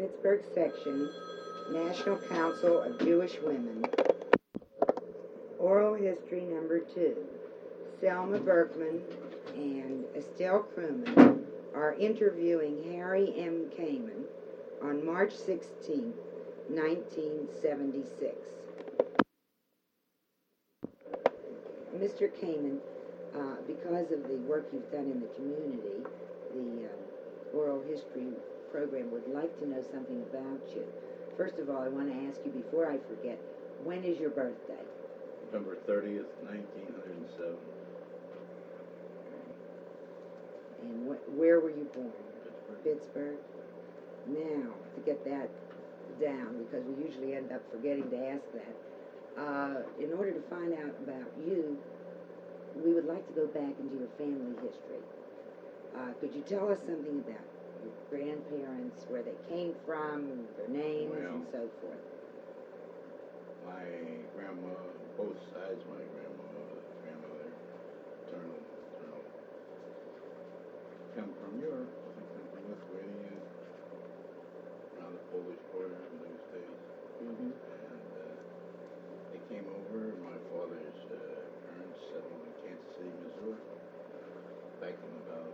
Pittsburgh Section, National Council of Jewish Women. Oral History number 2. Selma Berkman and Estelle Crewman are interviewing Harry M. Kamen on March 16, 1976. Mr. Kamen, because of the work you've done in the community, the Oral History program would like to know something about you. First of all, I want to ask you, before I forget, when is your birthday? November 30th, 1907. And where were you born? Pittsburgh. Pittsburgh. Now, to get that down, because we usually end up forgetting to ask that, in order to find out about you, we would like to go back into your family history. Could you tell us something about your grandparents, where they came from, their names, and so forth? My grandma, both sides, my grandmother, maternal, come from Europe, come from Lithuania, around the Polish border in those days. Mm-hmm. And they came over. My father's parents settled in Kansas City, Missouri, back in about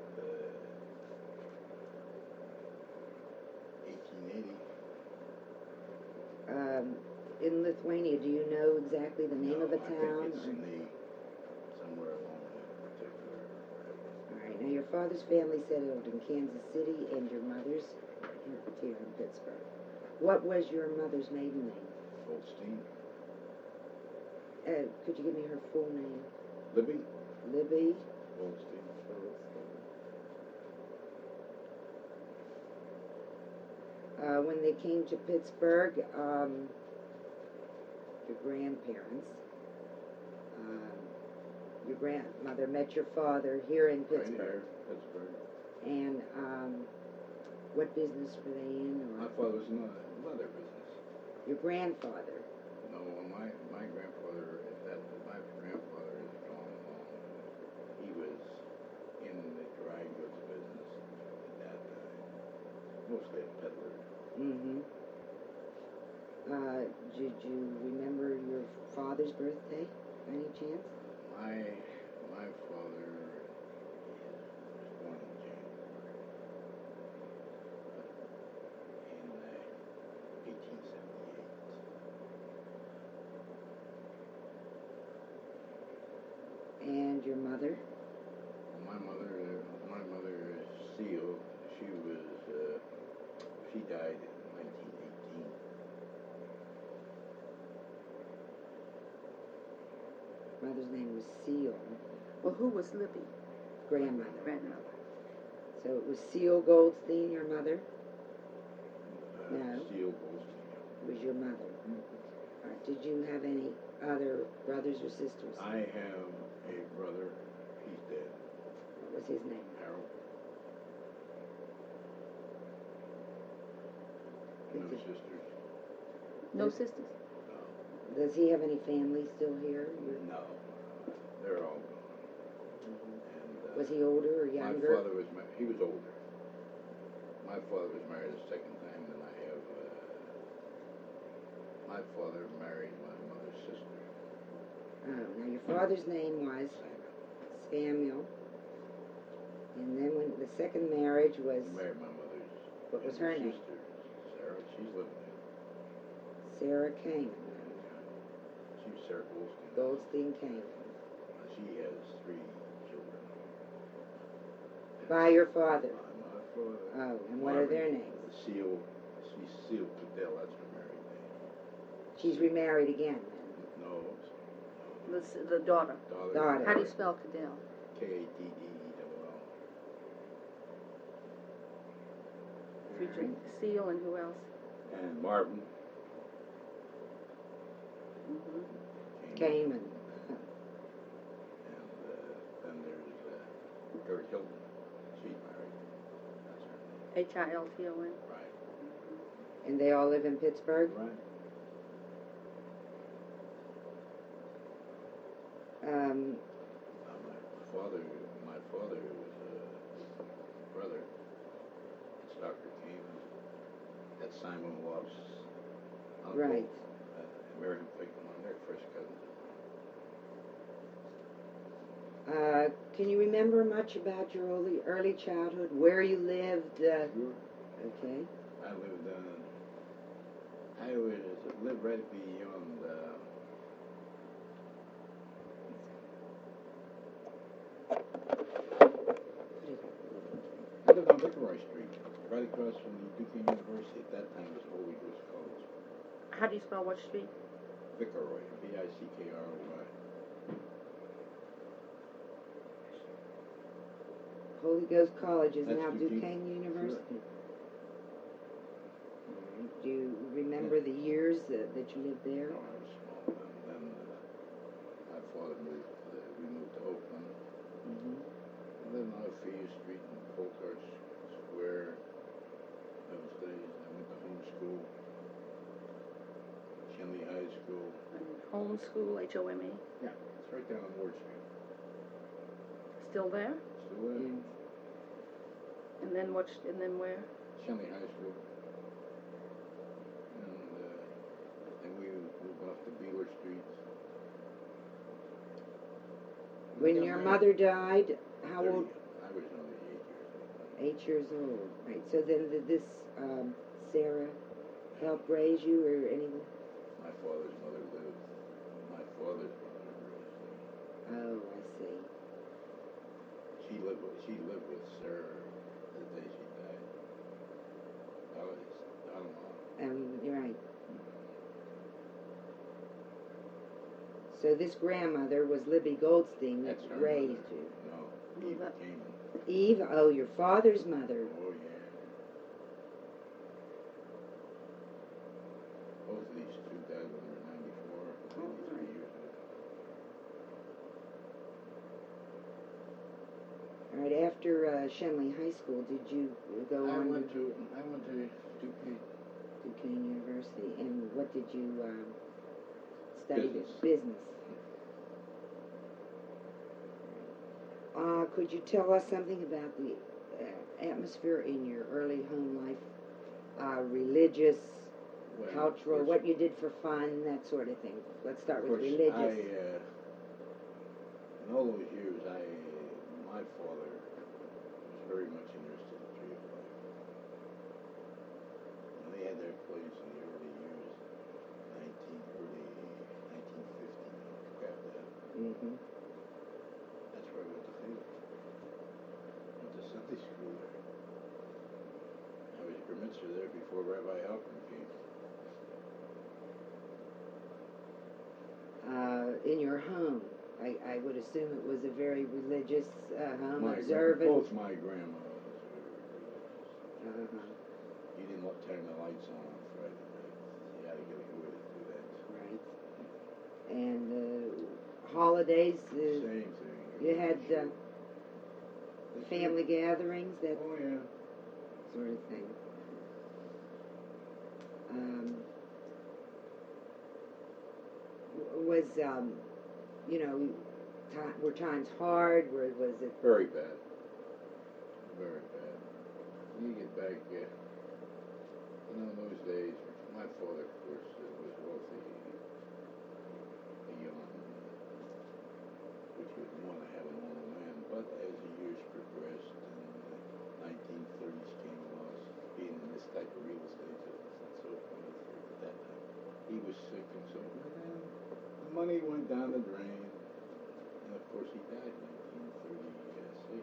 1880. In Lithuania, do you know exactly the name of a town? I think it's in somewhere along that particular. All right. Now, your father's family settled in Kansas City, and your mother's here in Pittsburgh. What was your mother's maiden name? Goldstein. Could you give me her full name? Libby. Libby Goldstein. When they came to Pittsburgh, your grandparents, your grandmother met your father here in Pittsburgh. Right here, Pittsburgh. And what business were they in? Or My father was in the leather business. your grandfather? No, my grandfather, my grandfather is gone long. He was in the dry goods business at that time. Mostly a peddler. Mm-hmm. Did you remember your father's birthday, by any chance? My father was born in January in 1878. And your mother? My mother, Seal, she died in 1918. Mother's name was Seal. Well, who was Libby? Grandmother. Grandmother. So it was Seal Goldstein, your mother? No. Seal Goldstein. It was your mother. All right. Did you have any other brothers or sisters? I have a brother. He's dead. What was his name? Harold. No Did- sisters. No sisters? No. Does he have any family still here? No. They're all gone. And, Was he older or my younger? father was he was older. My father was married a second time, and I have my father married my mother's sister. Oh, now your father's name was Samuel. And then when the second marriage was, He married my mother's what was her name? sister, Sarah. She's living there. Sarah Kamen. She's Sarah Goldstein. Goldstein Kamen. She has 3 children. By your father? By my father. Oh, and what are their names? She's Seal Cadell. That's her married name. She's remarried again then. No. The daughter. Daughter. How do you spell Cadell? Kaddell. Featuring Seal and who else? And Marvin. Mm-hmm. Kamen. And then there's Gertie Hilton. She's married. That's her name. Hilton. Right. And they all live in Pittsburgh? Right. My father was a brother. It's Dr. Kamen. That's Simon Love's uncle, Right. American Pickman, they're first cousins. Can you remember much about your early childhood? Where you lived? Sure. Okay. I lived right beyond, I lived on Viceroy Street, right across from the Duquesne University. At that time, it was Holy Ghost College. How do you spell what street? Viceroy, Vickroy. Holy Ghost College is That's now Duquesne. Duquesne University. All right. Do you remember the years that you lived there? No, I was small then. My father we moved to Oakland. Mm-hmm. I lived on Ophelia Street in Colcart Square. Those days, I went to home school, Shenley High School. Home school, HOME. Yeah, it's right down on Ward Street. Still there? Still there? Yes. And then what? And then where? Shenley High School. And then we moved off to Beeler Street. When Down your there. mother died, how 30. old? I was only 8 years old. 8 years old. Right. So then did this Sarah help raise you or anything? My father's mother lived. My father's mother raised me. Oh, I see. She lived with Sarah the day she died. I don't know. You're right. So this grandmother was Libby Goldstein that That's her raised mother. you. No, Eva Kamen. Eve, oh, your father's mother. Oh yeah. Both of these two died when they were 94, 93 years old. All right, after Shenley High School, did you go I on went to to Duquesne. Duquesne University? And what did you study? Business. Business. Could you tell us something about the atmosphere in your early home life? Religious, Well, cultural, of what course- you did for fun, that sort of thing. Let's start of with course, religious. In all those years, my father was very much interested in tree of life. And they had their place in the early years, early 1950. Grab that. Mm-hmm. That's where I went to field. Went to Sunday school there. I was bar mitzvah there before Rabbi Halpern came. In your home, I would assume it was a very religious home, Both observant. my grandmothers were religious. Uh-huh. You didn't turn the lights on Friday night. You had to get a way to do that. Right. And holidays, Same thing. you had Sure. family gatherings, that Oh yeah. sort of thing. Was were times hard? Was it? Very bad. Very bad. You get back, in those days, my father, of course, was wealthy. Which would want to have a normal man, but as the years progressed and the 1930s came along, being in this type of real estate business, and so forth, at that time, he was sick and so forth, and the money went down the drain, and of course he died in 1936.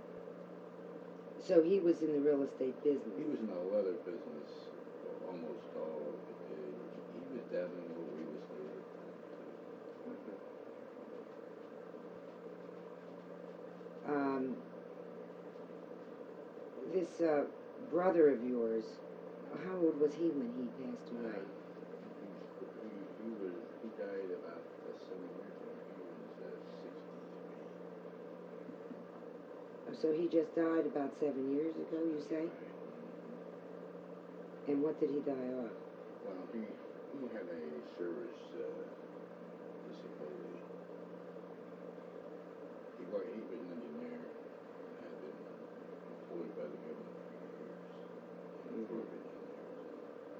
So he was in the real estate business. He was in the leather business almost all of it. He was dabbling in real estate at the time, too. This brother of yours, how old was he when he passed away? He died about 7 years ago. He was 63. So he just died about 7 years ago, you say? And what did he die of? Well, he had a service disability. He was an engineer and had been employed by the government for years. Corps of Engineers.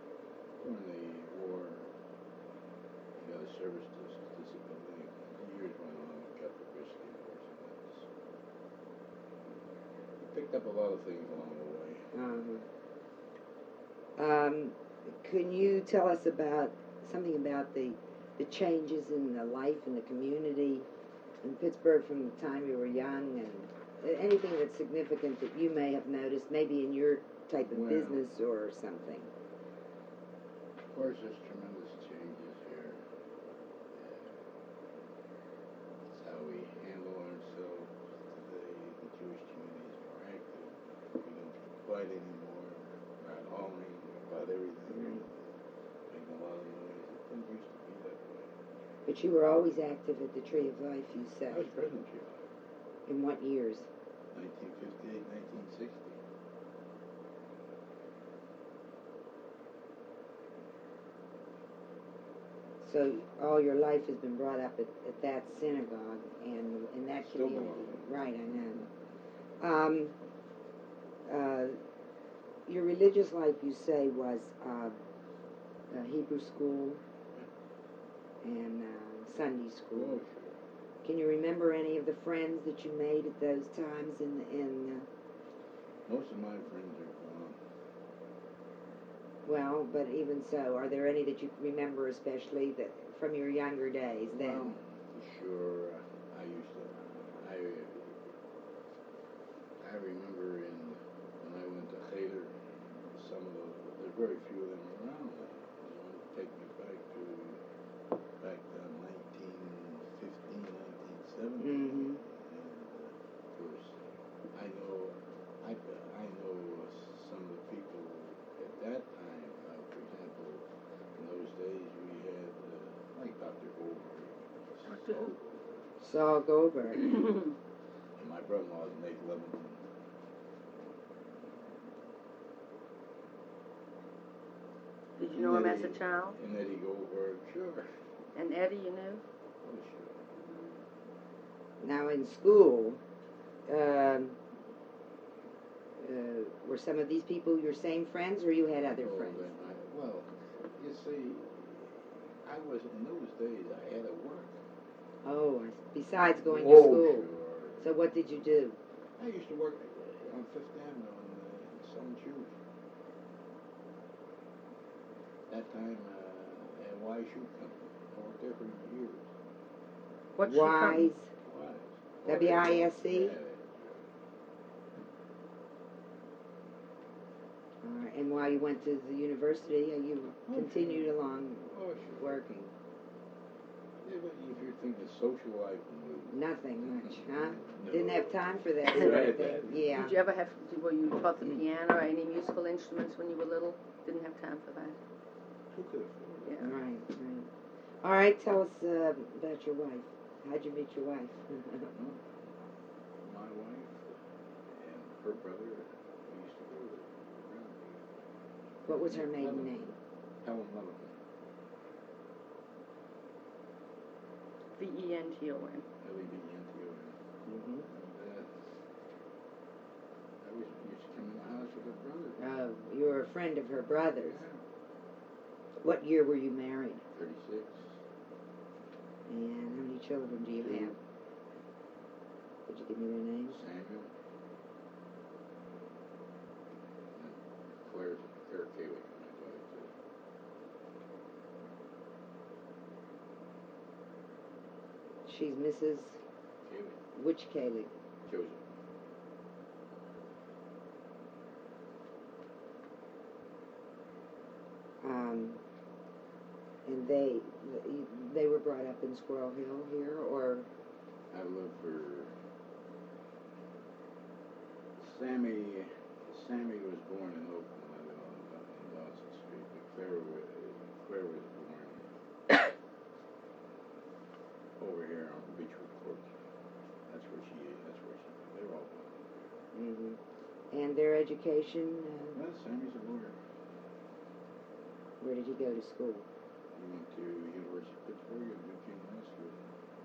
service disability. Years went on and got the wrist divorce. Picked up a lot of things along the way. Can you tell us about something about the changes in the life in the community in Pittsburgh from the time you were young, and anything that's significant that you may have noticed, maybe in your type of business or something? Of course, there's tremendous changes here. It's how we handle ourselves today. The Jewish community is more active. We don't fight anymore. We're not hollering about everything. Making a lot of noise. It didn't used to be that way. But you were always active at the Tree of Life, you say. I was president of Tree of Life. In what years? 1958, 1960. So all your life has been brought up at that synagogue and in that Still community. belong. Right, I know. Your religious life, you say, was Hebrew school and Sunday school. Oh, sure. Can you remember any of the friends that you made at those times in Most of my friends are gone. well, but even so, are there any that you remember especially that from your younger days then? Well, sure. I remember when I went to Cheder, some of there's very few of them around. Take me back to 1915, 1917. Mm-hmm. And of course, I know some of the people at that time. For example, in those days we had like Dr. Goldberg, Saul Goldberg. and my brother-in-law is Nate Lebanon. Did you know him as a child? And Eddie Goldberg, sure. And Eddie, you knew? Oh, sure. Now in school, were some of these people your same friends, or you had other friends? Well, you see, I was in those days. I had to work. Oh, besides going to Oh, school. sure. So what did you do? I used to work on Fifth Avenue in some shoes. That time, at Y Shoe Company. I worked there for years. What shoe company? Wise. W-I-S-E? Yeah. And while you went to the university, you continued along Oh, sure. working. Yeah, but if you're thinking social life, Nothing much, huh? No. Didn't have time for that Right, sort of that. thing. Yeah. Did you ever were you taught the piano or any musical instruments when you were little? Didn't have time for that. Who could afford it? Yeah. Right, right. All right, tell us about your wife. How'd you meet your wife? My wife and her brother, we used to go around. What was her maiden name? Helen Lebanon. V-E-N-T-O-N. L-E-B-N-T-O-N. Mm-hmm. I used to come in the house with her brother. Oh, you were a friend of her brother's. Yeah. What year were you married? 36. And how many children do you Two. have? Could you give me their names? Samuel. And Claire Cayley, my daughter, too. She's Mrs. Cayley. Which Kaylee? Joseph. And they were brought up in Squirrel Hill here, or? I lived for Sammy was born in Oakland. I live on Dawson Street. But Claire was born over here on Beechwood Court. That's where she is. They're all born. Mm-hmm. And their education? Well, Sammy's a lawyer. Where did he go to school? He went to University of Pittsburgh and Duquesne High School.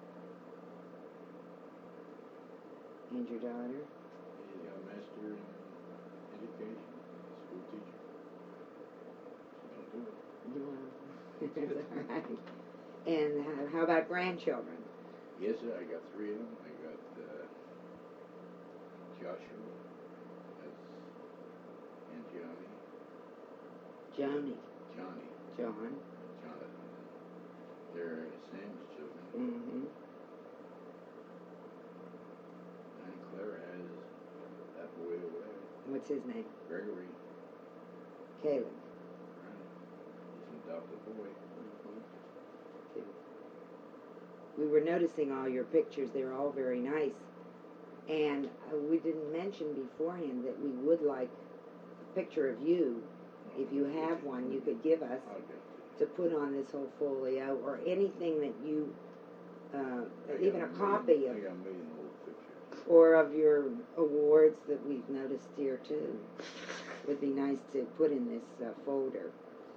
And your daughter? He got a master in education, school teacher. She don't do it. Well, that's all right. And how about grandchildren? Yes, sir, I got 3 of them. I got Joshua and Johnny, Johnny, John. Jonathan. They're Sam's children. Mm-hmm. And Claire has that boy over there, What's his name? Gregory. Caleb. Right. He's an adopted boy. We were noticing all your pictures. They're all very nice. And we didn't mention beforehand that we would like a picture of you. If you have one, you could give us I'll get to put on this whole folio, or anything that you, even a copy of, I got a million old pictures. or of your awards that we've noticed here too. Would be nice to put in this folder.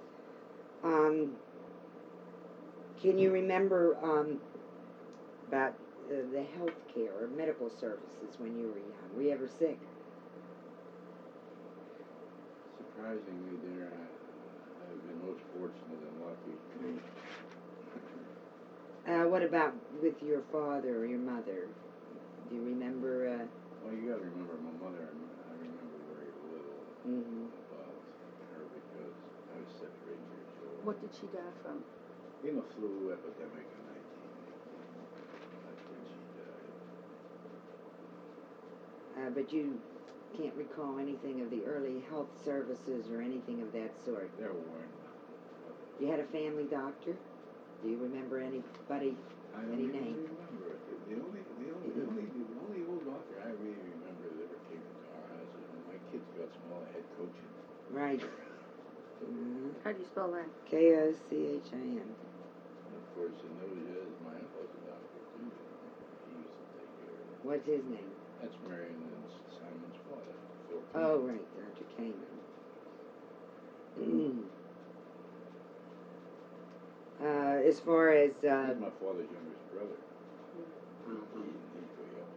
Can you remember about the health care or medical services when you were young? Were you ever sick? Surprisingly, there I've been most fortunate and lucky. What about with your father or your mother? Do you remember? Well, you got to remember my mother. I remember very little Mm-hmm. about her because I was 7 or 8 years old. What did she die from? In a flu epidemic in 1918. That's when she died. But you can't recall anything of the early health services or anything of that sort. There weren't. You had a family doctor? Do you remember anybody? I don't Any even name? remember it. The only old doctor I really remember that ever came into our house is when my kids got small, I had coaching. Right. Mm-hmm. How do you spell that? Kochan. And of course, in those years, my uncle was a doctor too. He used to take care of it. What's his name? That's Marion and Simon's father, Phil Oh, Kamen. right, Dr. Kamen. As far as He's my father's youngest brother. He's way up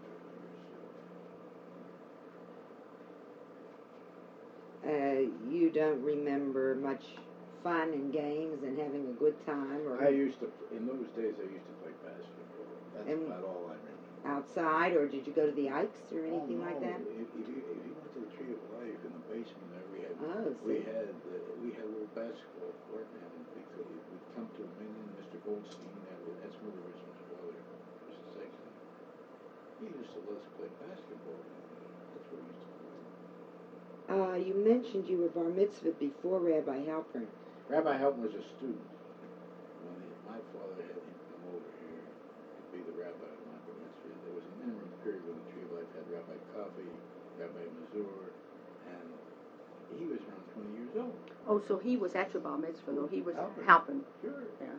there. you don't remember much fun and games and having a good time, or In those days, I used to play basketball. That's And- about all I remember. outside, or did you go to the Ikes or anything Oh, like no. that? If you went to the Tree of Life in the basement there, Oh, we see. had a little basketball court, and we'd come to a meeting. Mr. Goldstein, that's Mother Richmond's father, Mr. Sexton. He used to let us play basketball. That's what we used to play. You mentioned you were bar mitzvahed before Rabbi Halpern. Rabbi Helton was a student. When my father had him come over here to be the rabbi of my bar mitzvah, there was an interim period when the Tree of Life had Rabbi Coffey, Rabbi Mazur, and he was around 20 years old. Oh, so he was at your bar mitzvah, though. He was Halpern. Halpern. Sure. Yeah.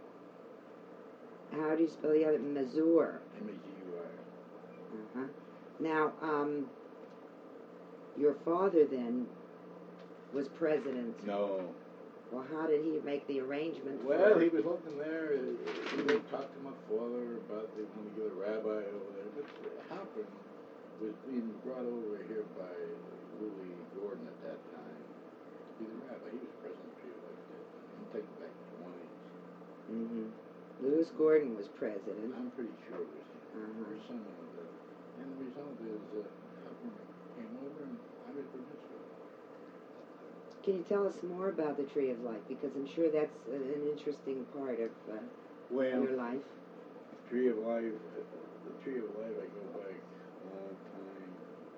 How do you spell the other? Mazur. M-A-Z-U-R. Uh-huh. Now, your father then was president. No. Well, how did he make the arrangement Well, for... he was looking there. He would talk to my father about they wanted to get a rabbi over there. But Halpern was being brought over here by Louis Gordon at that time to be the rabbi. He was president of Tree of Life at that time. I'm taking back the 20s. Mm-hmm. Louis Gordon was president. I'm pretty sure it was him or someone of that. And the result is Halpern came over and I was bar mitzvah. Can you tell us more about the Tree of Life? Because I'm sure that's an interesting part of your life. Tree of Life, the Tree of Life, I go back a long time.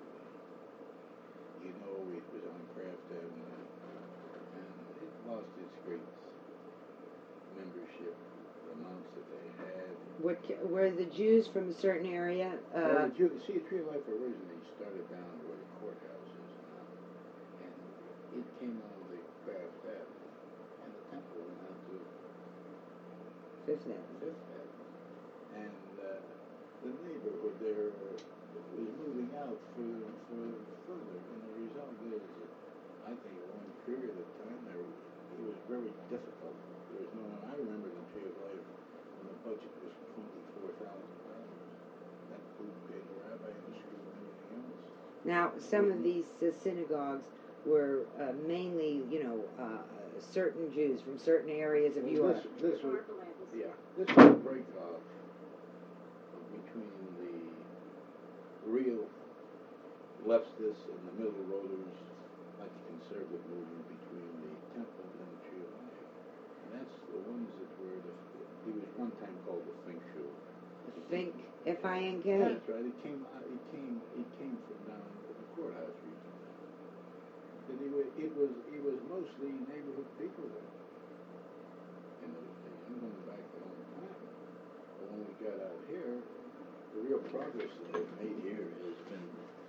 You know, it was on Craft Avenue, and it lost its great membership, the amounts that they had. Were the Jews from a certain area? Well, see, Tree of Life originally started down where the courthouse is now, and it came out of the Craft Avenue, and the temple went out to Fifth Avenue. Fifth Avenue, and the neighborhood there was moving out further and further, and the result is that I think a long period of time there, it was very difficult. There was no one. I remember the Tree of Life when the budget was $24,000. That included paying the rabbi and the school and everything else. Now, some of these synagogues were mainly, certain Jews from certain areas of Europe. This was, yeah. this was a break off between the real leftists and the middle roaders, like the conservative movement, between the Temple and the Tree of Life. And that's the ones that were he was one time called the Fink Shoe. Fink, F-I-N-K? That's right. It came from down the courthouse region. And it was mostly neighborhood people then. In those days, I'm going back a long time. But when we got out here, the real progress that they've made here has been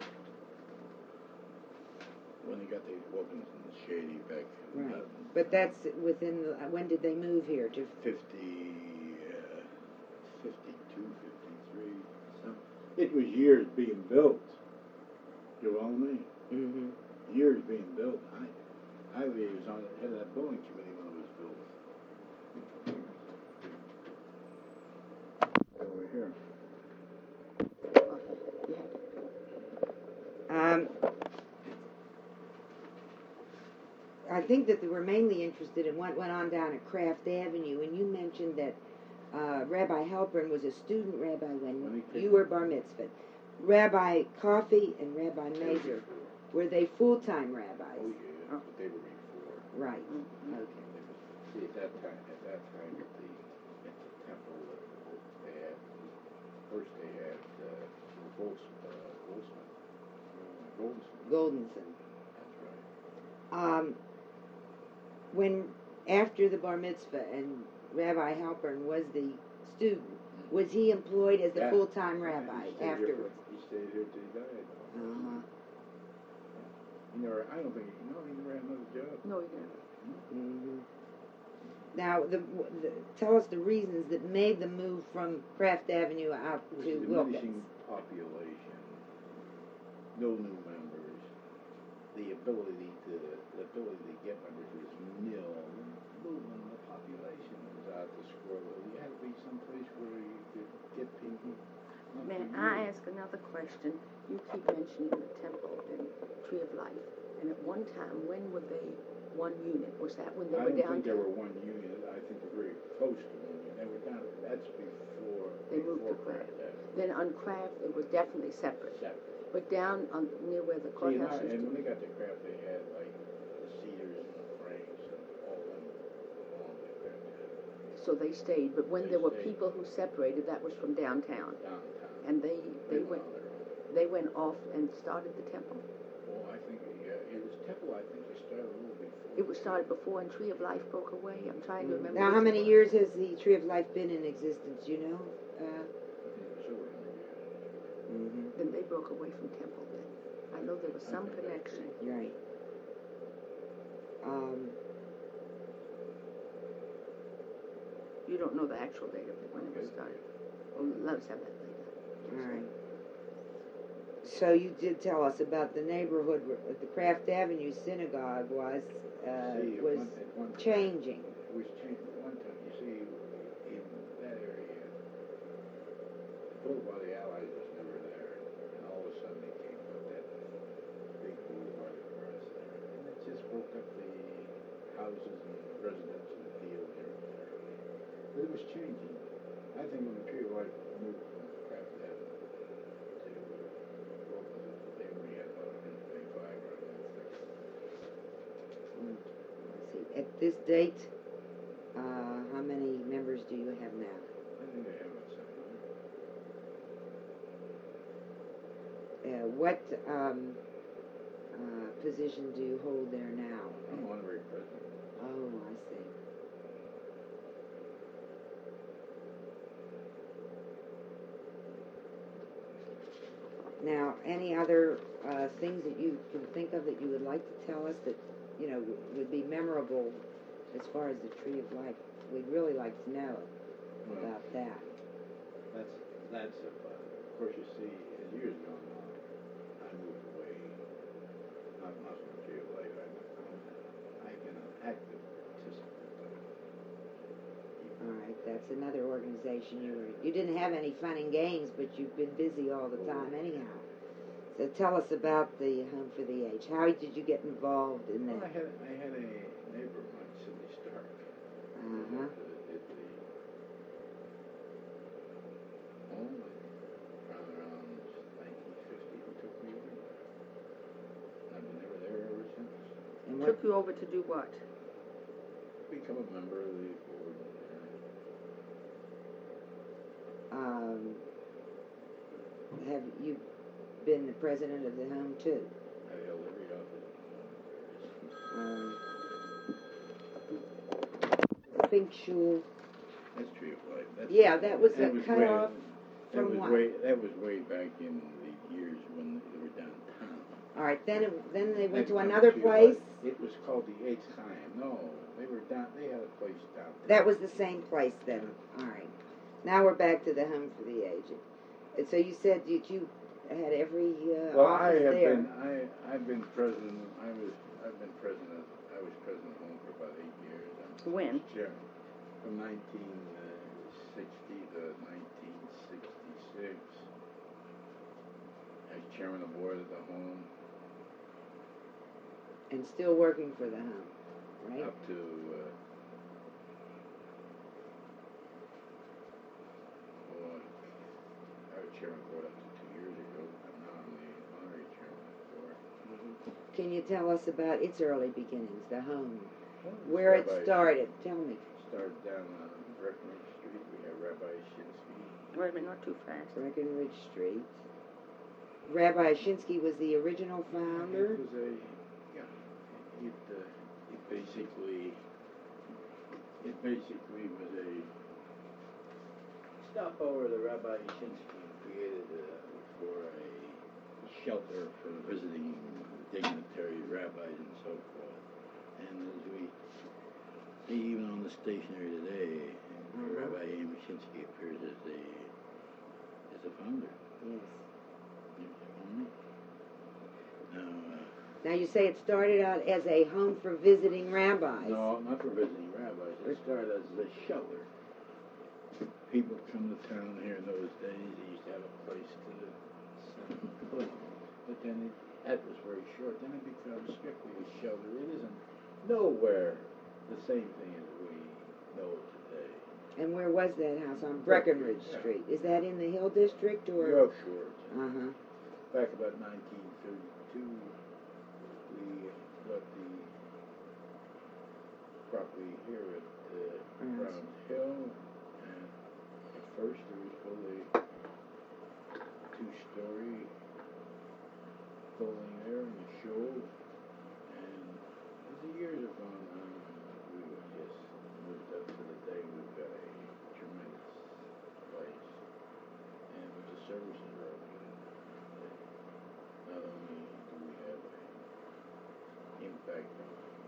when they got the Wilkinson Shady back in Right. But that's within when did they move here? To 52, 53. It was years being built. You follow me? Mm-hmm. Years being built. I was on the head of that building committee when it was built. Over here. I think that they were mainly interested in what went on down at Kraft Avenue, and you mentioned that Rabbi Halpern was a student rabbi when you were bar mitzvah. Rabbi Coffey and Rabbi Mazer, were they full-time rabbis? Oh yeah, that's what they were before. Right. Mm-hmm. Okay. See, at that time, at the temple, they had first they had Goldenson. That's right. When after the bar mitzvah and Rabbi Halpern was the student, was he employed as the Yeah. full-time rabbi He stayed here afterwards? He stayed here till he died. Uh-huh. He never. I don't think. No, he never had another job. No, you didn't. Mm-hmm. Now, tell us the reasons that made the move from Kraft Avenue out It was to diminishing Wilkins. population, no new members, the ability to get members was nil. Moving the population was out the square. You had to be someplace where you could get people. May I ask another question? You keep mentioning the temple and Tree of Life, and at one time, when were they one unit? Was that when they I were don't downtown? think they were one unit. I think they're very close to one unit. They were down. That's before They moved to Kraft Kraft. Avenue. Then on Kraft, it was definitely separate. Separate. But down on near where the See, courthouse and used when to they be. got to Kraft, they had like the cedars and the frames and all them along with that So they stayed. But when They there were stayed. people who separated, that was from downtown. downtown. And they went went on their own. they went off and started the temple. Well, I think it was Temple. I think they started a little before. It was started before, and Tree of Life broke away. I'm trying to remember. Now, how which many one. years has the Tree of Life been in existence? You know? I think it was over 100 years. Mm-hmm. Then they broke away from Temple. Then I know there was some Okay, that's connection. Right. You don't know the actual date of it when it was started. Well, let us have that later. All right. So you did tell us about the neighborhood where the Kraft Avenue Synagogue was See, at one time, changing. It was changing at one time. You see, in that area, the Boulevard of the Allies was never there, and all of a sudden they came up that big boulevard across there, and it just broke up the houses and residential deal here and there. But it was changing. I think when the Tree of Life moved from Kraft Avenue to Wilkins, they only had about 125 or 130. Let's see. At this date, how many members do you have now? I think they have about 700. What position do you hold there now? I'm honorary president. Oh, I see. Now, any other things that you can think of that you would like to tell us that, you know, would be memorable as far as the Tree of Life? We'd really like to know about that. That's of course, you see, as years gone on, I moved away. Not from the Tree of Life. I've been an active participant. All right, that's another organization you didn't have any fun and games, but you've been busy all the time anyhow. So tell us about the Home for the Aged. How did you get involved in Well, that? I had a neighbor of mine, Cindy Stark. Uh-huh. took you over to do what? Become a member of the board. Have you been the president of the home too? I held every office. Pink Shul. That's Tree of Life. Yeah, that was a way- cutoff from what? That was way back in the years when they were downtown. All right, then they went to That another Tree of place. Life. It was called the Eitz Chaim. No, they were down. They had a place downtown. That was the same place then. All right. Now we're back to the home for the aged. And so you said that you had every Well, office there. I've been president. I was president of home for about 8 years. When? Chairman from 1960 to 1966. I was chairman of the board of the home And still working for the home, right? up to I was chairman of the board up to 2 years ago. Now I'm the honorary chairman of the board. Can you tell us about its early beginnings, the home, where it started? Tell me. Started down on Breckenridge Street. We have Rabbi Shinsky. Wait a minute, not too fast. Breckenridge Street. Rabbi Shinsky was the original founder. It was it basically was a stopover that Rabbi Shinsky created for a shelter for visiting dignitaries, rabbis, and so forth. And as we see even on the stationery today, Rabbi Amos Shinsky appears as the founder. Yes. Now, Now you say it started out as a home for visiting rabbis. no, not for visiting rabbis. It started as a shelter. People come to town here in those days. They used to have a place to put. But then that was very short. Then it becomes strictly a shelter. It isn't nowhere the same thing as we know it today. And where was that house? On Breckenridge Yeah. Street. Is that in the Hill District or? Yorkshire. Uh-huh. Back about 1932, we got the property here at Brown Hill, and at first it was fully 2-story building there in the shul, and as the years have gone on, we have just moved up to the day we've got a tremendous place, and with the services are open. Not only do we have an impact on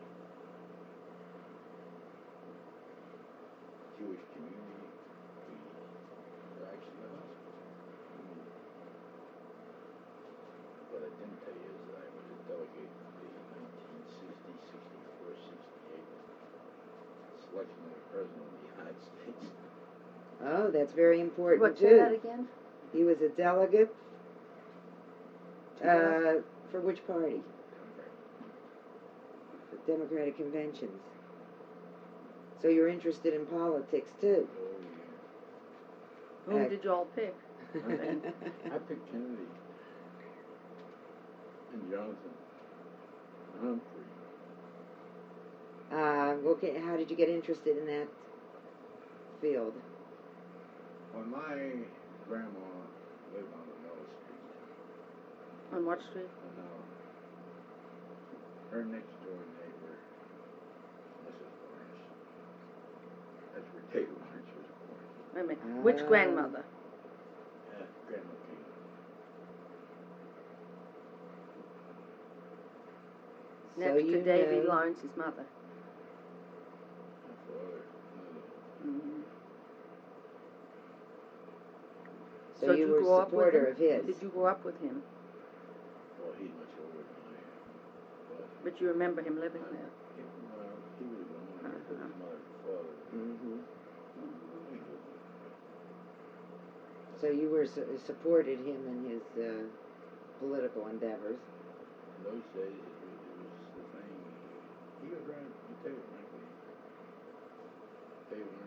the Jewish community, we're actually a hospital. What I didn't tell you is that I was a delegate to the 1960, 64, 68 selection of the President of the United States. Oh, that's very important What, too. say that again? He was a delegate. For which party? The Democratic conventions. So you're interested in politics too. Oh, Whom did you all pick? I picked Kennedy and Johnson, Humphrey. Okay, how did you get interested in that field? When my grandma lived on the Mill Street, On what street? her next door neighbor, Mrs. Lawrence, that's where David Lawrence was born. Wait a minute. Which grandmother? Grandma King. Next you to Davy know- Lawrence's mother. My father, Mm-hmm. So you were a grow up with supporter him? of his. Did you grow up with him? well, he's much older than I am. But you remember him living there? Well, he was the one who put his mother and father. Mm-hmm. We knew. So you were supported him in his political endeavors. In those days, it was the thing. He was right. I'll tell you frankly. David